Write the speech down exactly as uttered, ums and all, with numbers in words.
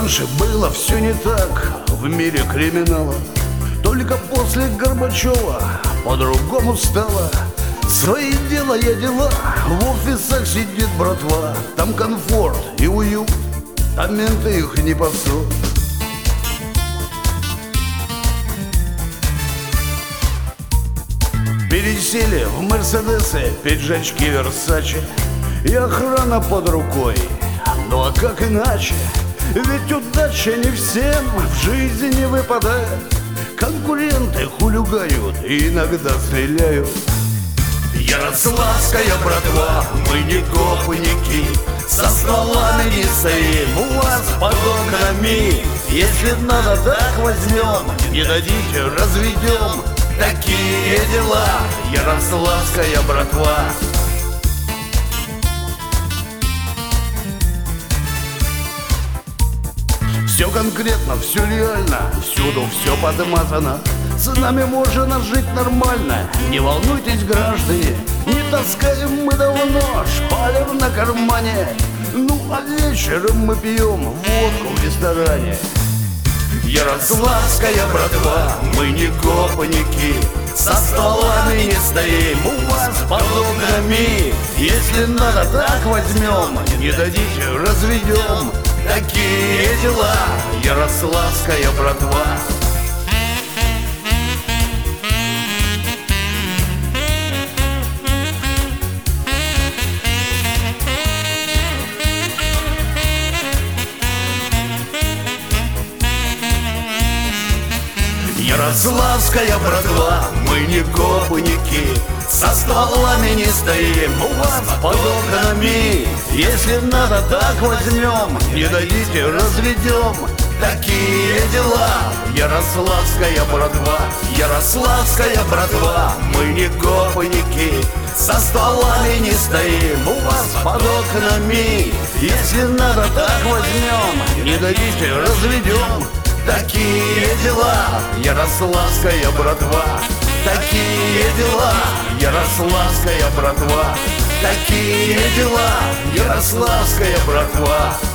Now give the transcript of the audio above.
Раньше было все не так в мире криминала. Только после Горбачева по-другому стало. Свои дела я дела, в офисах сидит братва. Там комфорт и уют, там менты их не пасут. Пересели в Мерседесы, пиджачки Версачи и охрана под рукой. Ну а как иначе? Ведь удача не всем в жизни выпадает. Конкуренты хулигают и иногда стреляют. Ярославская братва, мы не гопники, со стволами не стоим у вас под окнами. Если надо, так возьмем, не дадите, разведем. Такие дела, ярославская братва. Все конкретно, все реально, всюду все подмазано. С нами можно жить нормально, не волнуйтесь, граждане. Не таскаем мы давно шпалер на кармане. Ну а вечером мы пьем водку в ресторане. Ярославская братва, мы не гопники, со стволами не стоим у вас под окнами. Если надо, так возьмем, не дадите, разведем. Такие дела, ярославская братва. Ярославская братва, мы не гопники, со стволами не стоим у вас под окнами. Если надо, так возьмем, не дадите, разведем. Такие дела, ярославская братва. Ярославская братва, мы не гопники, со стволами не стоим у вас под окнами. Если надо, так возьмем, не дадите, разведем. Такие дела, ярославская братва. Такие дела, ярославская братва. Такие дела, ярославская братва.